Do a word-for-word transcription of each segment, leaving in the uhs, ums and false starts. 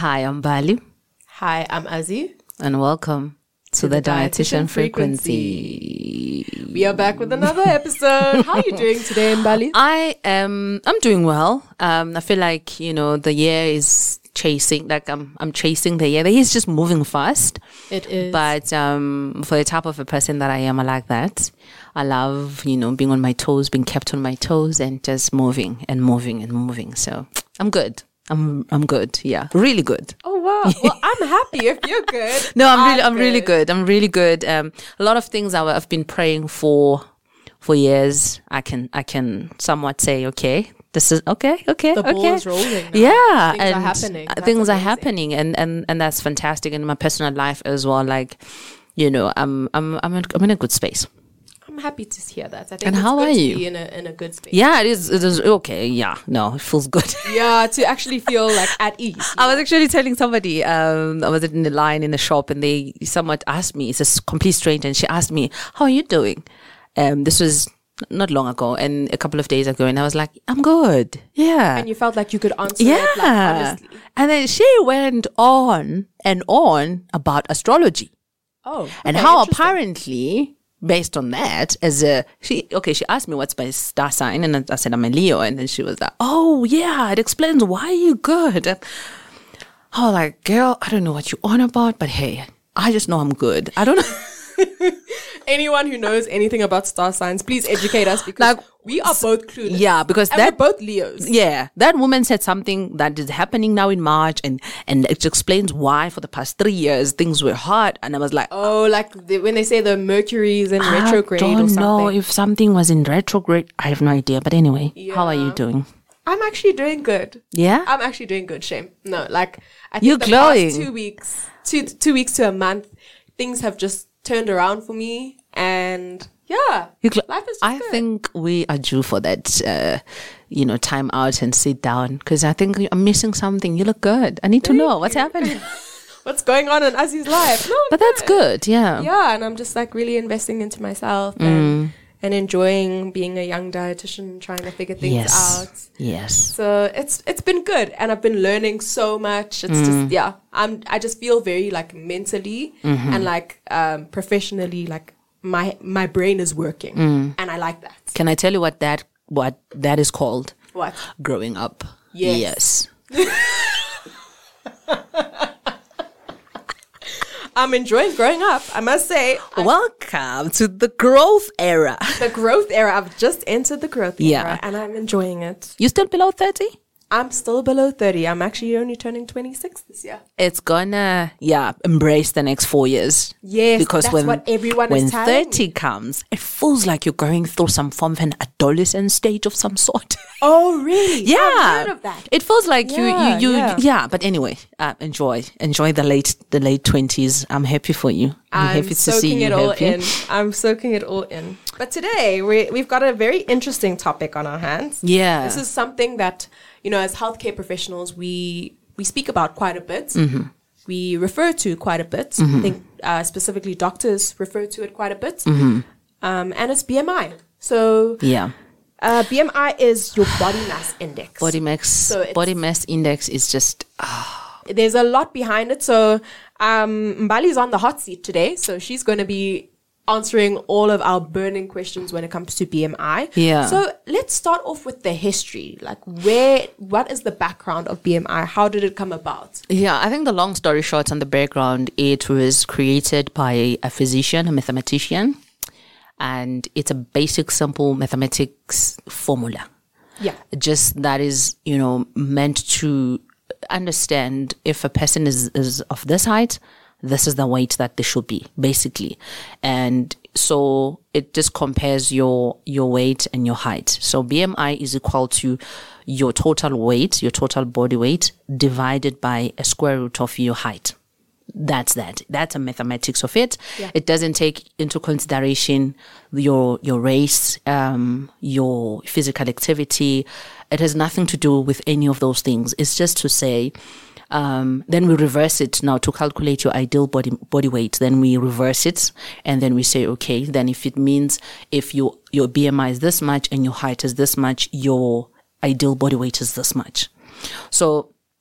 Hi, I'm Bali. Hi, I'm Azzy. And welcome to, to the, the Dietitian, Dietitian Frequency. Frequency. We are back with another episode. How are you doing today in Bali? I am, I'm doing well. Um, I feel like, you know, the year is chasing, like I'm I'm chasing the year. The year is just moving fast. It is. But um, for the type of a person that I am, I like that. I love, you know, being on my toes, being kept on my toes and just moving and moving and moving. So I'm good. I'm I'm good. Yeah, really good. Oh wow! Well, I'm happy if you're good. No, I'm, I'm really I'm good. really good. I'm really good. Um, a lot of things I, I've been praying for for years. I can I can somewhat say, okay, this is okay, okay, the okay. ball is rolling. Now. Yeah, things and are happening. That's things amazing. are happening, and, and and that's fantastic. In my personal life as well, like, you know, I'm I'm I'm in, I'm in a good space. I'm happy to hear that. I think and it's how good are to you? be in a in a good space. Yeah, it is. It is okay. Yeah, no, it feels good. Yeah, to actually feel like at ease. I was actually telling somebody. Um, I was in the line in the shop, and they somewhat asked me. It's a complete stranger, and she asked me, "How are you doing?" Um, this was not long ago, and a couple of days ago, and I was like, "I'm good." Yeah, and you felt like you could answer yeah. it, like, honestly. And then she went on and on about astrology. Oh, okay, and how apparently. Based on that, as a she okay, she asked me what's my star sign, and I said I'm a Leo, and then she was like, "Oh yeah, it explains why you're good." And I was like, "Girl, I don't know what you're on about, but hey, I just know I'm good. I don't know." Anyone who knows anything about star signs, please educate us because like, we are both clueless. Yeah, because and that we're both Leos. Yeah, that woman said something that is happening now in March, and and it explains why for the past three years things were hard. And I was like, oh, like the, when they say the Mercury is in I retrograde or don't something. know if something was in retrograde. I have no idea. But anyway, yeah. How are you doing? I'm actually doing good. Yeah, I'm actually doing good. Shame. No, like I think You're the glowing. past two weeks, two two weeks to a month, things have just turned around for me, and yeah, gl- life is. Just I good. think we are due for that, uh, you know, time out and sit down because I think I'm missing something. You look good. I need to Thank know you. what's happening. What's going on in Azzy's life? No, but that's good. Yeah. Yeah, and I'm just like really investing into myself. Mm. And, and enjoying being a young dietitian, trying to figure things yes. out. Yes. So it's it's been good, and I've been learning so much. It's mm. just yeah, I'm I just feel very like mentally mm-hmm. and like um, professionally, like my my brain is working, mm. and I like that. Can I tell you what that what that is called? What? Growing up. Yes. Yes. I'm enjoying growing up, I must say. Welcome to the growth era. The growth era. I've just entered the growth yeah. era, and I'm enjoying it. You still below thirty? I'm still below thirty. I'm actually only turning twenty-six this year. It's gonna, yeah, embrace the next four years. Yes, because that's when, what everyone when is telling thirty me. comes, it feels like you're going through some form of an adolescent stage of some sort. Oh, really? Yeah. I've heard of that. It feels like Yeah, you, you, you, yeah. yeah. But anyway, uh, enjoy, enjoy the late, the late twenties. I'm happy for you. I'm, I'm happy to soaking see you it all happy. in. I'm soaking it all in. But today we we've got a very interesting topic on our hands. Yeah. This is something that, you know, as healthcare professionals, we we speak about quite a bit. Mm-hmm. We refer to quite a bit. Mm-hmm. I think uh, specifically doctors refer to it quite a bit. Mm-hmm. Um, and it's B M I. So Yeah. uh, B M I is your body mass index. Body mass, So it's- body mass index is just, There's a lot behind it. So um, Mbali's on the hot seat today. So she's going to be answering all of our burning questions when it comes to B M I. Yeah. So let's start off with the history. Like where, what is the background of B M I? How did it come about? yeah, I think the long story short on the background, it was created by a physician, a mathematician, and it's a basic, simple mathematics formula. Yeah. Just that is, you know, meant to understand if a person is, is of this height, this is the weight that they should be, basically. And so it just compares your your weight and your height. So B M I is equal to your total weight, your total body weight, divided by a square root of your height. That's that. That's a mathematics of it. Yeah. It doesn't take into consideration your your race, um, your physical activity. It has nothing to do with any of those things. It's just to say, um, then we reverse it now to calculate your ideal body body weight. Then we reverse it, and then we say, okay, then if it means if your your B M I is this much and your height is this much, your ideal body weight is this much. So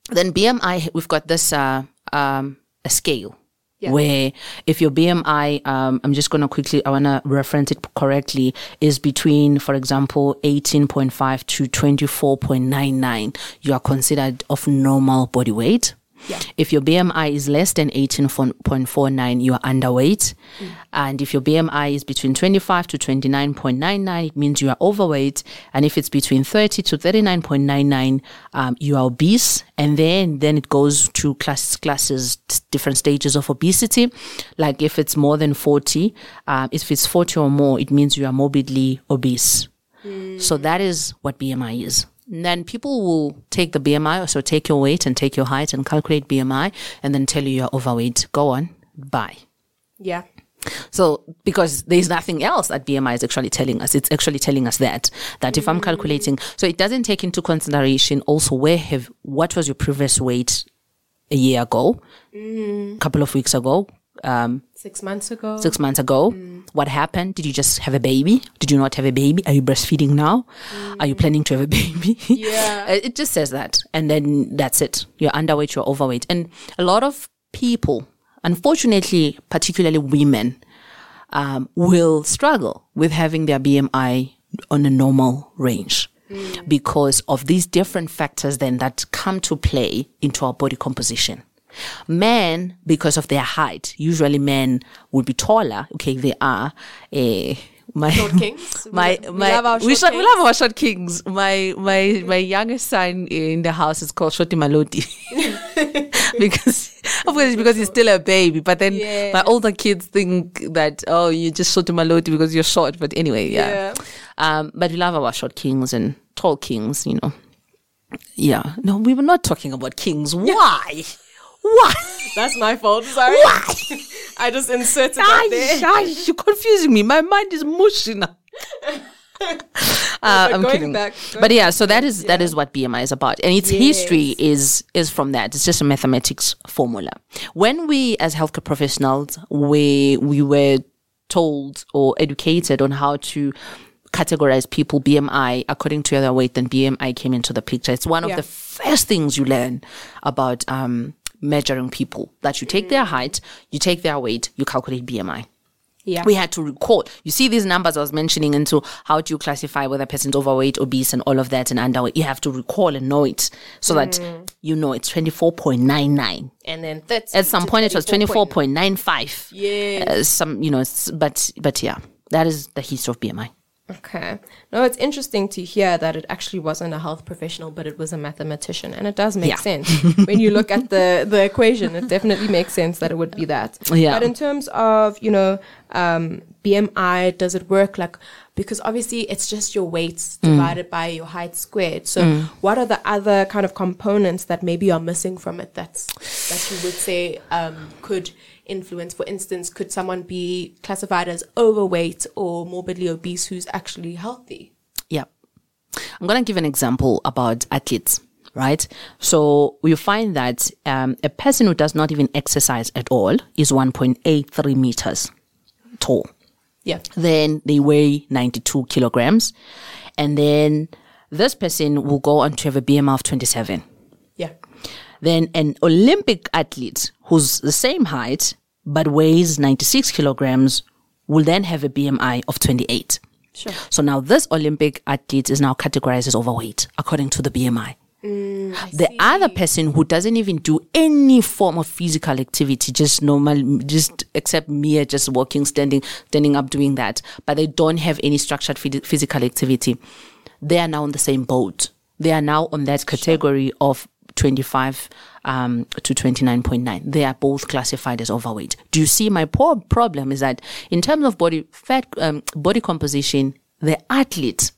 then B M I, we've got this uh, um, a scale. Yeah. Where if your B M I, um, I'm just going to quickly, I want to reference it correctly, is between, for example, eighteen point five to twenty-four point nine nine, you are considered of normal body weight. Yeah. If your B M I is less than eighteen point four nine, you are underweight. Mm. And if your B M I is between twenty-five to twenty-nine point nine nine, it means you are overweight. And if it's between thirty to thirty-nine point nine nine, um, you are obese. And then, then it goes to class, classes, different stages of obesity. Like if it's more than forty, um, if it's forty or more, it means you are morbidly obese. Mm. So that is what B M I is. And then people will take the B M I, so take your weight and take your height and calculate B M I and then tell you you're overweight. Go on, buy. Yeah. So because there's nothing else that B M I is actually telling us. It's actually telling us that, that if I'm calculating, so it doesn't take into consideration also where have, what was your previous weight a year ago, a mm. couple of weeks ago, um, six months ago, six months ago. Mm. What happened? Did you just have a baby? Did you not have a baby? Are you breastfeeding now? Mm. Are you planning to have a baby? Yeah. It just says that. And then that's it. You're underweight, you're overweight. And a lot of people, unfortunately, particularly women, um, will struggle with having their B M I on a normal range. Mm. Because of these different factors then that come to play into our body composition. Men, because of their height, usually men would be taller. Okay, they are. Uh, my short kings. My we, my we love our we, short short, we love our short kings. My my my youngest son in the house is called Shorty Maloti because of course because he's still a baby. But then yeah. my older kids think that oh you're just Shorty Maloti because you're short. But anyway, yeah. yeah. Um, but we love our short kings and tall kings. You know. Yeah. No, we were not talking about kings. Why? Why? That's my fault. Sorry. Why? I just inserted that there. Gosh, you're confusing me. My mind is mushy now. uh, I'm kidding. Back, but yeah, so that is yeah. that is what B M I is about, and its yes. history is is from that. It's just a mathematics formula. When we, as healthcare professionals, we we were told or educated on how to categorize people B M I according to their weight, then B M I came into the picture. It's one of yeah. the first things you learn about um. measuring people, that you take mm. their height, you take their weight, you calculate B M I. Yeah. We had to record. You see these numbers I was mentioning into how do you classify whether a person's overweight, obese, and all of that, and underweight. You have to recall and know it so mm. that you know it's twenty-four point nine nine. And then that's at some point it was twenty-four point nine five. Yeah. Uh, some, you know, but but yeah, that is the history of B M I. Okay. No, it's interesting to hear that it actually wasn't a health professional, but it was a mathematician. And it does make yeah. sense. When you look at the, the equation, it definitely makes sense that it would be that. Yeah. But in terms of, you know, um, B M I, does it work like, because obviously it's just your weight divided mm. by your height squared. So mm. what are the other kind of components that maybe are missing from it that's, that you would say um, could influence? For instance, could someone be classified as overweight or morbidly obese who's actually healthy? Yeah. I'm going to give an example about athletes, right? So you find that um, a person who does not even exercise at all is one point eight three meters tall. Yeah. Then they weigh ninety-two kilograms. And then this person will go on to have a B M I of twenty-seven. Yeah. Then an Olympic athlete who's the same height but weighs ninety-six kilograms will then have a B M I of twenty-eight. Sure. So now this Olympic athlete is now categorized as overweight according to the B M I. Mm, the see. other person who doesn't even do any form of physical activity, just normal, just except mere just walking, standing, standing up, doing that, but they don't have any structured phys- physical activity, they are now on the same boat. They are now on that category sure. of twenty-five um, to twenty-nine point nine. They are both classified as overweight. Do you see my poor problem is that in terms of body fat, um, body composition, the athlete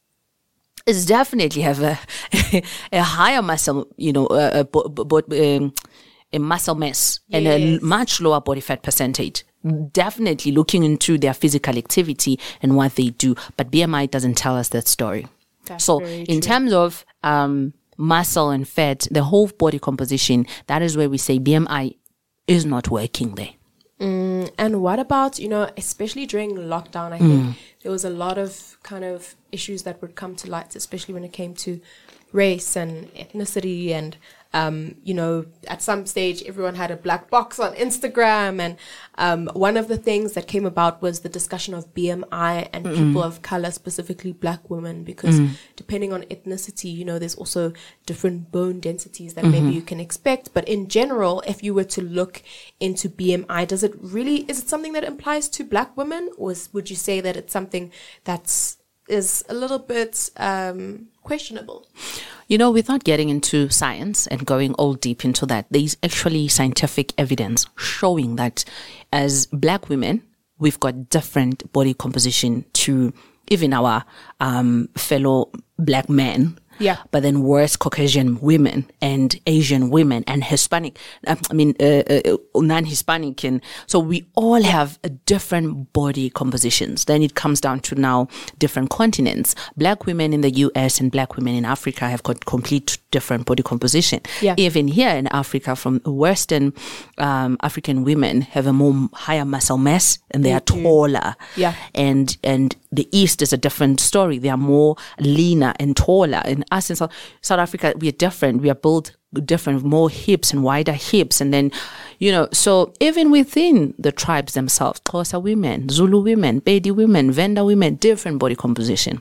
is definitely have a a higher muscle, you know, a, a, um, a muscle mass yes. and a much lower body fat percentage. Definitely looking into their physical activity and what they do, but B M I doesn't tell us that story. That's so in true. terms of um, muscle and fat, the whole body composition, that is where we say B M I is not working there. Mm, and what about, you know, especially during lockdown, I think mm. there was a lot of kind of issues that would come to light, especially when it came to race and ethnicity and um, you know, at some stage, everyone had a black box on Instagram. And um, one of the things that came about was the discussion of B M I and mm. people of color, specifically black women, because mm. depending on ethnicity, you know, there's also different bone densities that mm-hmm. maybe you can expect. But in general, if you were to look into B M I, does it really, is it something that applies to black women? Or is, would you say that it's something that's is a little bit um, questionable? You know, without getting into science and going all deep into that, there's actually scientific evidence showing that as black women, we've got different body composition to even our um, fellow black men. Yeah. But then worse Caucasian women and Asian women and Hispanic, uh, I mean, uh, uh, non-Hispanic. And so we all have a different body compositions. Then it comes down to now different continents. Black women in the U S and black women in Africa have got complete different body composition. Yeah. Even here in Africa, from Western um, African women have a more higher muscle mass and they, they are do. taller. Yeah. And, and the East is a different story. They are more leaner and taller. In us in South, South Africa, we are different. We are built different, more hips and wider hips. And then, you know, so even within the tribes themselves, Xhosa women, Zulu women, Pedi women, Venda women, different body composition.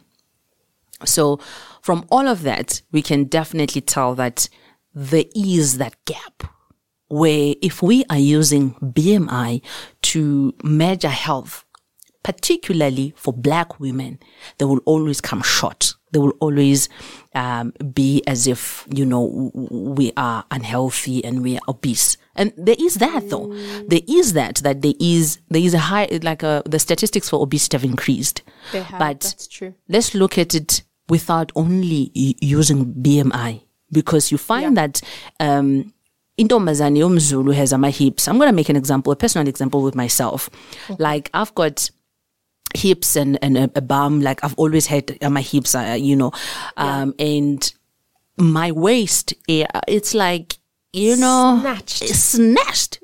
So from all of that, we can definitely tell that there is that gap where if we are using B M I to measure health, particularly for black women, they will always come short. They will always um, be as if, you know, we are unhealthy and we are obese. And there is that though. Mm. There is that, that there is, there is a high, like a, the statistics for obesity have increased. They have, but that's true. Let's look at it without only using B M I, because you find yeah. that, um, intombazane yomzulu has my hips. I'm going to make an example, a personal example with myself. Okay. Like I've got hips and, and a, a bum, like I've always had uh, my hips, uh, you know, um, yeah. and my waist, it's like, you know, snatched, snatched.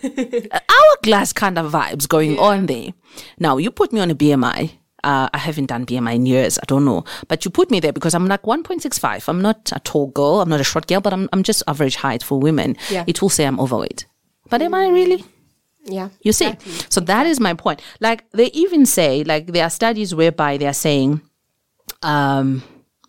Hourglass kind of vibes going yeah. on there. Now, you put me on a B M I. Uh, I haven't done B M I in years. I don't know. But you put me there because I'm like one point six five. I'm not a tall girl. I'm not a short girl, but I'm I'm just average height for women. Yeah. It will say I'm overweight. But am I really? Yeah. You see? Exactly. So that is my point. Like they even say, like there are studies whereby they are saying um,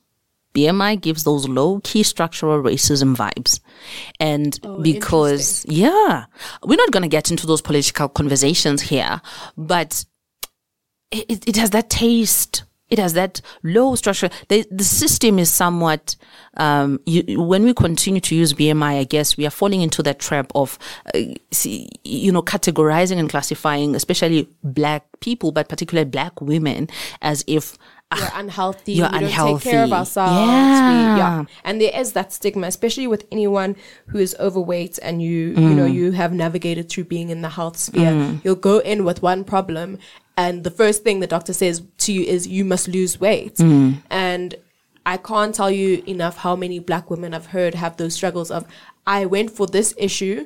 B M I gives those low-key structural racism vibes. And oh, because, yeah, we're not going to get into those political conversations here, but it, it has that taste. It has that low structure. The, the system is somewhat, um, you, when we continue to use B M I, I guess we are falling into that trap of, uh, see, you know, categorizing and classifying, especially black people, but particularly black women, as if you're unhealthy, you're we don't unhealthy. take care of ourselves. Yeah. We, yeah. And there is that stigma, especially with anyone who is overweight and you, mm. you know, you have navigated through being in the health sphere. Mm. You'll go in with one problem and the first thing the doctor says to you is you must lose weight. Mm. And I can't tell you enough how many black women I've heard have those struggles of, I went for this issue,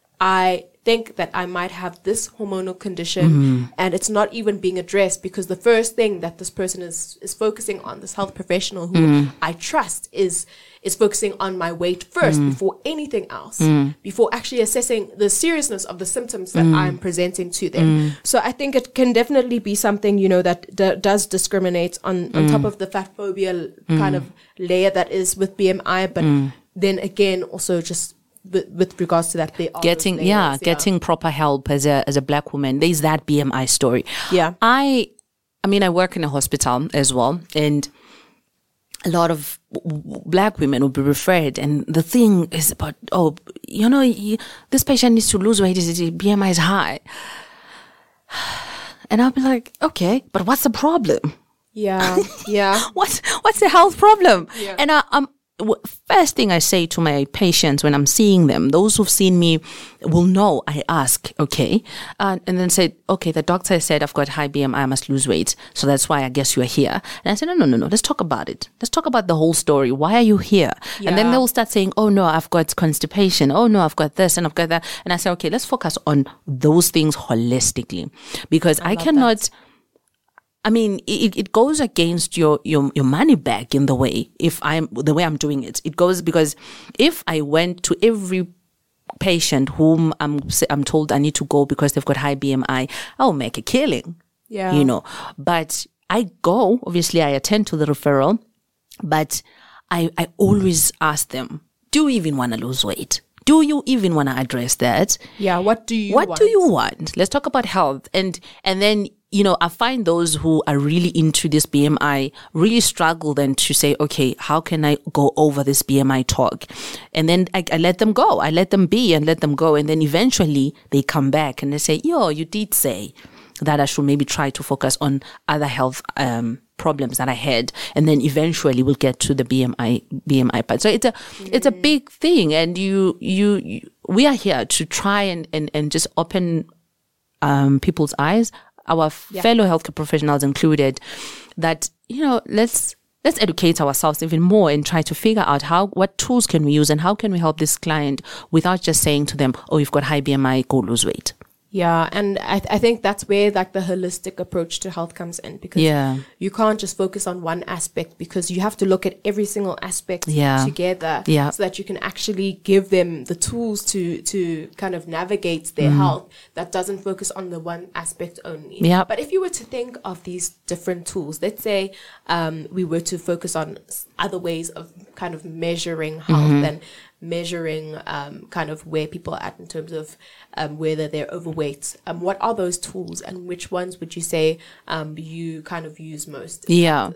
I think that I might have this hormonal condition mm. and it's not even being addressed because the first thing that this person is is focusing on, this health professional who mm. I trust is is focusing on my weight first mm. before anything else, mm. before actually assessing the seriousness of the symptoms that mm. I'm presenting to them. Mm. So I think it can definitely be something, you know, that d- does discriminate on, on mm. top of the fat phobia mm. kind of layer that is with B M I, but mm. then again also just With, with regards to that, they are getting layers, yeah, yeah, getting proper help as a as a black woman. There's that B M I story. Yeah, I, I mean, I work in a hospital as well, and a lot of w- black women will be referred, and the thing is about, oh, you know, you, this patient needs to lose weight. His B M I is high, and I'll be like, okay, but what's the problem? Yeah, yeah. what's what's the health problem? Yeah. And I, I'm. First thing I say to my patients when I'm seeing them, those who've seen me will know, I ask, okay, uh, and then say, okay, the doctor said I've got high B M I, I must lose weight, so that's why I guess you're here. And I said, no, no, no, no, let's talk about it. Let's talk about the whole story. Why are you here? Yeah. And then they will start saying, oh no, I've got constipation. Oh no, I've got this and I've got that. And I say, okay, let's focus on those things holistically, because I, I cannot... That. I mean, it, it goes against your, your, your money back in the way, if I'm, the way I'm doing it. It goes because if I went to every patient whom I'm, I'm told I need to go because they've got high B M I, I'll make a killing. Yeah. You know, but I go, obviously I attend to the referral, but I, I always ask them, do you even want to lose weight? Do you even want to address that? Yeah. What do you what want? do you want? Let's talk about health. And, and then, you know, I find those who are really into this B M I really struggle then to say, okay, how can I go over this B M I talk? And then I, I let them go. I let them be and let them go. And then eventually they come back and they say, yo, you did say that I should maybe try to focus on other health um, problems that I had, and then eventually we'll get to the B M I B M I part. So it's a mm. it's a big thing, and you, you you we are here to try and and, and just open um, people's eyes, our yeah. fellow healthcare professionals included, that you know let's let's educate ourselves even more and try to figure out how what tools can we use and how can we help this client without just saying to them, oh, you've got high B M I, go lose weight. Yeah, and I, th- I think that's where like the holistic approach to health comes in, because yeah. you can't just focus on one aspect, because you have to look at every single aspect yeah. together yeah. so that you can actually give them the tools to to kind of navigate their mm. health that doesn't focus on the one aspect only. Yeah. But if you were to think of these different tools, let's say um, we were to focus on other ways of kind of measuring health mm-hmm. and measuring um, kind of where people are at in terms of um, whether they're overweight. Um, what are those tools, and which ones would you say um, you kind of use most? Yeah.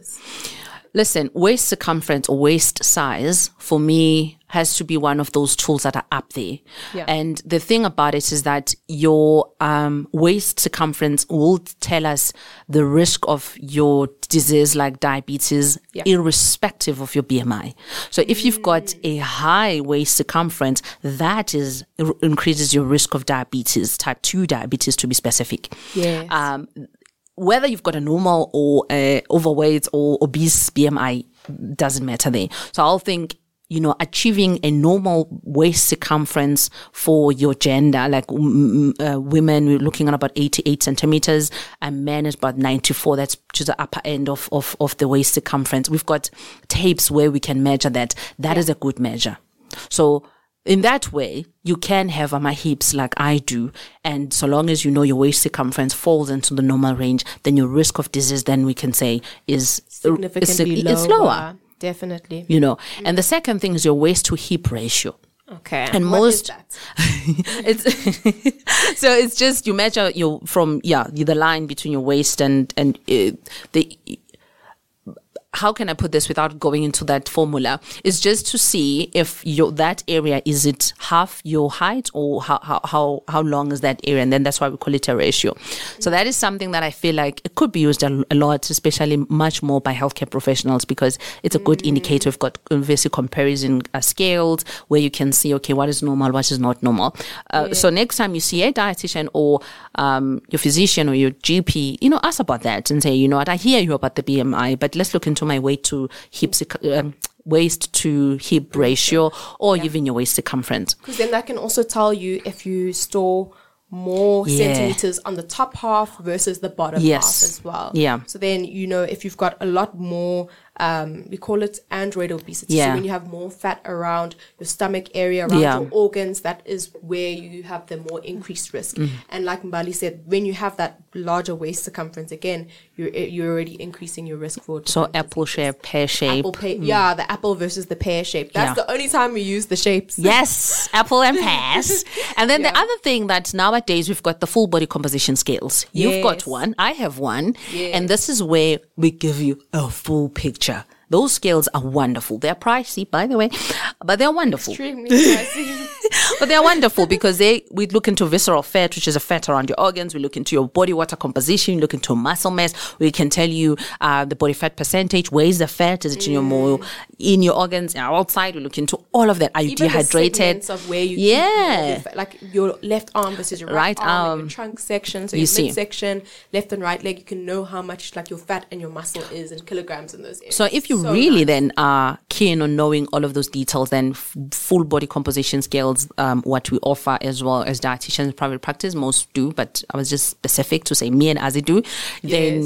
Listen, waist circumference or waist size for me has to be one of those tools that are up there. Yeah. And the thing about it is that your um, waist circumference will tell us the risk of your disease like diabetes, yeah. irrespective of your B M I. So if you've got a high waist circumference, that is increases your risk of diabetes, type two diabetes to be specific. Yes. Um, whether you've got a normal or uh, overweight or obese B M I doesn't matter there. So I'll think, you know, achieving a normal waist circumference for your gender, like um, uh, women, we're looking at about eighty-eight centimeters, and men is about ninety-four. That's to the upper end of, of, of the waist circumference. We've got tapes where we can measure that. That yeah. is a good measure. So in that way, you can have on my hips like I do, and so long as you know your waist circumference falls into the normal range, then your risk of disease, then we can say, is significantly is, lower. It's lower. Definitely. You know, mm. and the second thing is your waist to hip ratio. Okay. And what most is that? it's so it's just you measure your from yeah the line between your waist and and uh, the. How can I put this without going into that formula? It's just to see if your that area, is it half your height, or how how how, how long is that area? And then that's why we call it a ratio. So that is something that I feel like it could be used a, a lot, especially much more by healthcare professionals, because it's a good mm. indicator. We've got obviously comparison uh, scales where you can see, okay, what is normal, what is not normal. Uh, yeah. So next time you see a dietitian or um, your physician or your G P, you know, ask about that and say, you know what, I hear you about the B M I, but let's look into my weight to hip um, waist to hip ratio, or yeah. even your waist circumference. Because then that can also tell you if you store more yeah. centimeters on the top half versus the bottom yes. half as well. Yeah. So then, you know, if you've got a lot more, um, we call it android obesity. Yeah. So when you have more fat around your stomach area, around yeah. your organs, that is where you have the more increased risk. Mm. And like Mbali said, when you have that larger waist circumference, again, you're you're already increasing your risk for. So apple shape, pear shape. Apple pear, mm. Yeah, the apple versus the pear shape. That's yeah. the only time we use the shapes. Yes, apple and pears. And then yeah. the other thing that nowadays we've got the full body composition scales. You've yes. got one, I have one, yes. and this is where we give you a full picture. Those scales are wonderful. They're pricey, by the way, but they're wonderful. Extremely pricey. But they're wonderful because they we look into visceral fat, which is a fat around your organs. We look into your body water composition. We look into muscle mass. We can tell you uh, the body fat percentage. Where is the fat? Is it in your more in your organs, outside? We look into all of that. Are you Even dehydrated? The of where you yeah, keep your, like your left arm versus your right, right arm, arm. Your trunk section, so you your see. midsection, left and right leg. You can know how much like your fat and your muscle is in kilograms in those areas. So if you so really nice. then are keen on knowing all of those details, then f- full body composition scales, um, what we offer as well as dietitians in private practice, most do, but I was just specific to say me and Azzy do. Then yes.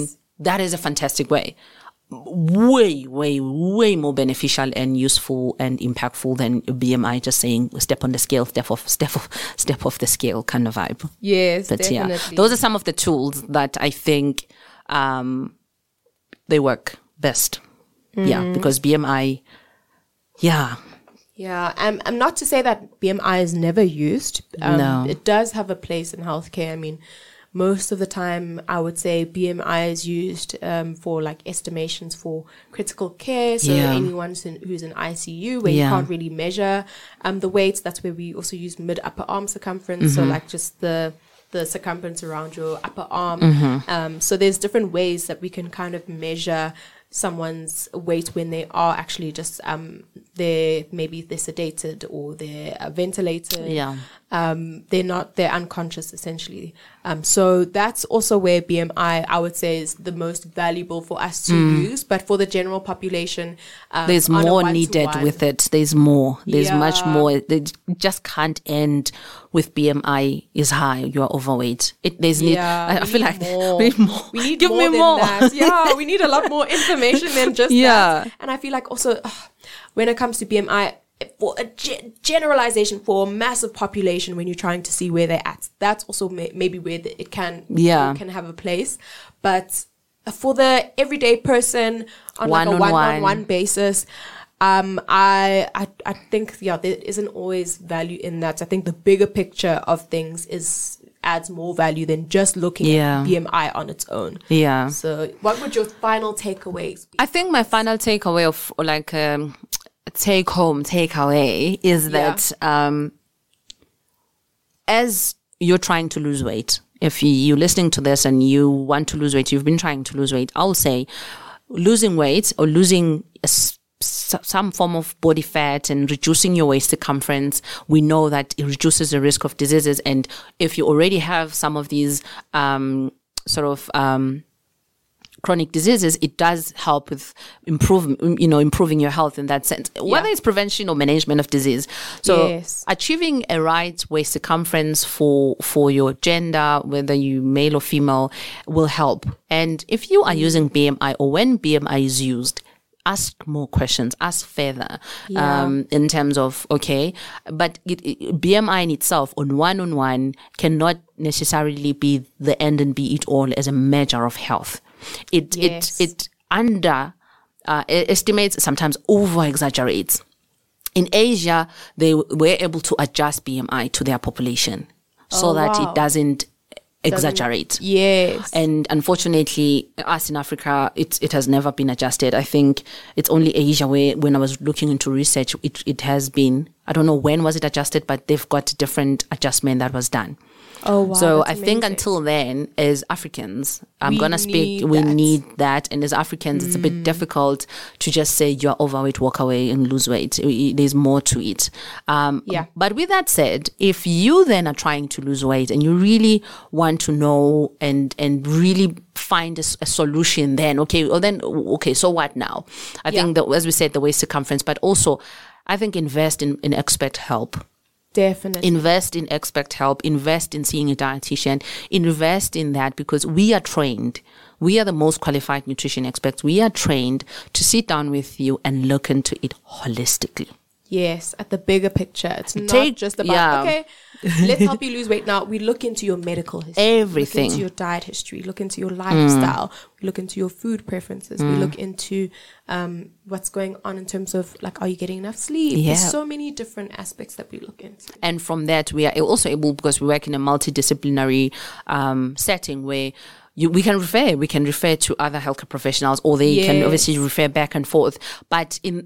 that is a fantastic way. Way, way, way more beneficial and useful and impactful than B M I just saying step on the scale, step off, step off, step off the scale kind of vibe. Yes, but definitely. Yeah, those are some of the tools that I think um, they work best. Mm. Yeah, because B M I, yeah. Yeah, um, I'm not to say that B M I is never used. Um, no. It does have a place in healthcare. I mean, most of the time, I would say B M I is used um, for like estimations for critical care. So yeah. anyone who's in, who's in I C U where yeah. you can't really measure um, the weights. That's where we also use mid upper arm circumference. Mm-hmm. So like just the the circumference around your upper arm. Mm-hmm. Um, so there's different ways that we can kind of measure someone's weight when they are actually just um they're maybe they're sedated or they're uh, ventilated. Yeah. Um, they're not, they're unconscious essentially. Um, so that's also where B M I, I would say, is the most valuable for us to mm. use. But for the general population, um, there's more needed with it. There's more. There's yeah. much more. They just can't end with B M I is high. You're overweight. It there's need. Yeah, I, I feel like more. we need more. We need Give more me than more. that. Yeah, we need a lot more information than just yeah. that. And I feel like also uh, when it comes to B M I, for a ge- generalization for a massive population, when you're trying to see where they're at, that's also may- maybe where the, it can yeah. it can have a place. But for the everyday person on one like a on one-on-one one. basis, um, I, I I think yeah, there isn't always value in that. I think the bigger picture of things is adds more value than just looking yeah. at B M I on its own. Yeah. So, what would your final takeaways be? I think my final takeaway of like. Um, take home takeaway is that yeah. um as you're trying to lose weight, if you, you're listening to this and you want to lose weight, you've been trying to lose weight, I'll say losing weight or losing a, some form of body fat and reducing your waist circumference, we know that it reduces the risk of diseases. And if you already have some of these um sort of um chronic diseases, it does help with improve, you know, improving your health in that sense, whether yeah. it's prevention or management of disease. So yes. achieving a right waist circumference for, for your gender, whether you male or female, will help. And if you are mm. using B M I or when B M I is used, ask more questions, ask further yeah. um, in terms of, okay, but it, it, B M I in itself on one-on-one cannot necessarily be the end and be it all as a measure of health. It yes. it it under uh, estimates, sometimes over exaggerates. In Asia, they were able to adjust B M I to their population so oh, that wow. it doesn't exaggerate. Doesn't, yes. And unfortunately, us in Africa, it it has never been adjusted. I think it's only Asia where, when I was looking into research, it it has been. I don't know when was it adjusted, but they've got a different adjustment that was done. Oh, wow. So I amazing. think until then, as Africans, I'm we going to speak, we that. need that. And as Africans, mm. it's a bit difficult to just say you're overweight, walk away and lose weight. There's more to it. Um, yeah. But with that said, if you then are trying to lose weight and you really want to know and, and really find a, a solution, then, okay, well then, okay, so what now? I yeah. think that, as we said, the waist circumference, but also I think invest in, in expert help. Definitely. Invest in expert help, invest in seeing a dietitian, invest in that because we are trained. We are the most qualified nutrition experts. We are trained to sit down with you and look into it holistically. Yes, at the bigger picture. It's not Take, just about, yeah. okay, let's help you lose weight. Now, we look into your medical history. Everything. Look into your diet history. Look into your lifestyle. Mm. We look into your food preferences. Mm. We look into um, what's going on in terms of, like, are you getting enough sleep? Yeah. There's so many different aspects that we look into. And from that, we are also able, because we work in a multidisciplinary um, setting where You, we can refer, we can refer to other healthcare professionals, or they yes. can obviously refer back and forth. But in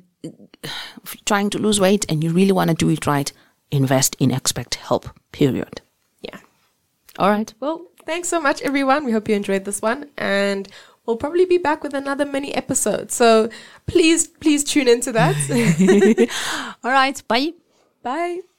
trying to lose weight and you really want to do it right, invest in expert help, period. Yeah. All right. Well, thanks so much, everyone. We hope you enjoyed this one. And we'll probably be back with another mini episode. So please, please tune into that. All right. Bye. Bye.